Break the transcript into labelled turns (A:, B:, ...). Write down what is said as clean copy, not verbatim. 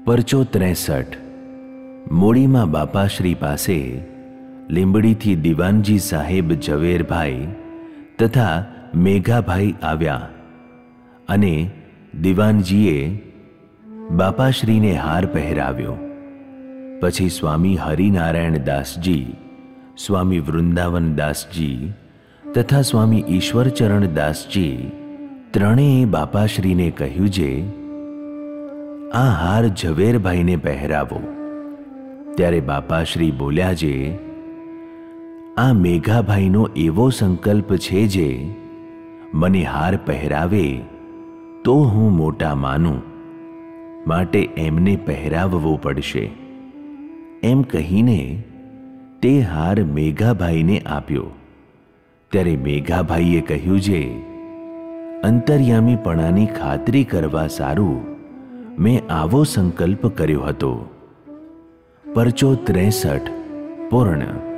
A: પરચો 63 મૂડીમાં બાપાશ્રી પાસે લીંબડીથી દિવાનજી સાહેબ ઝવેરભાઈ તથા મેઘાભાઈ આવ્યા અને દિવાનજીએ બાપાશ્રીને હાર પહેરાવ્યો. પછી સ્વામી હરિનારાયણ દાસજી, સ્વામી વૃંદાવન દાસજી તથા સ્વામી ઈશ્વરચરણ દાસજી ત્રણેય બાપાશ્રીને કહ્યું છે, આ હાર ઝવેરભાઈને પહેરાવો. ત્યારે બાપાશ્રી બોલ્યા છે, આ મેઘાભાઈનો એવો સંકલ્પ છે જે મને હાર પહેરાવે તો હું મોટા માનું, માટે એમને પહેરાવવો પડશે. એમ કહીને તે હાર મેઘાભાઈને આપ્યો. ત્યારે મેઘાભાઈએ કહ્યું છે, અંતર્યામીપણાની ખાતરી કરવા સારું મેં આવો સંકલ્પ કર્યો હતો. પરચો 63 પૂર્ણ.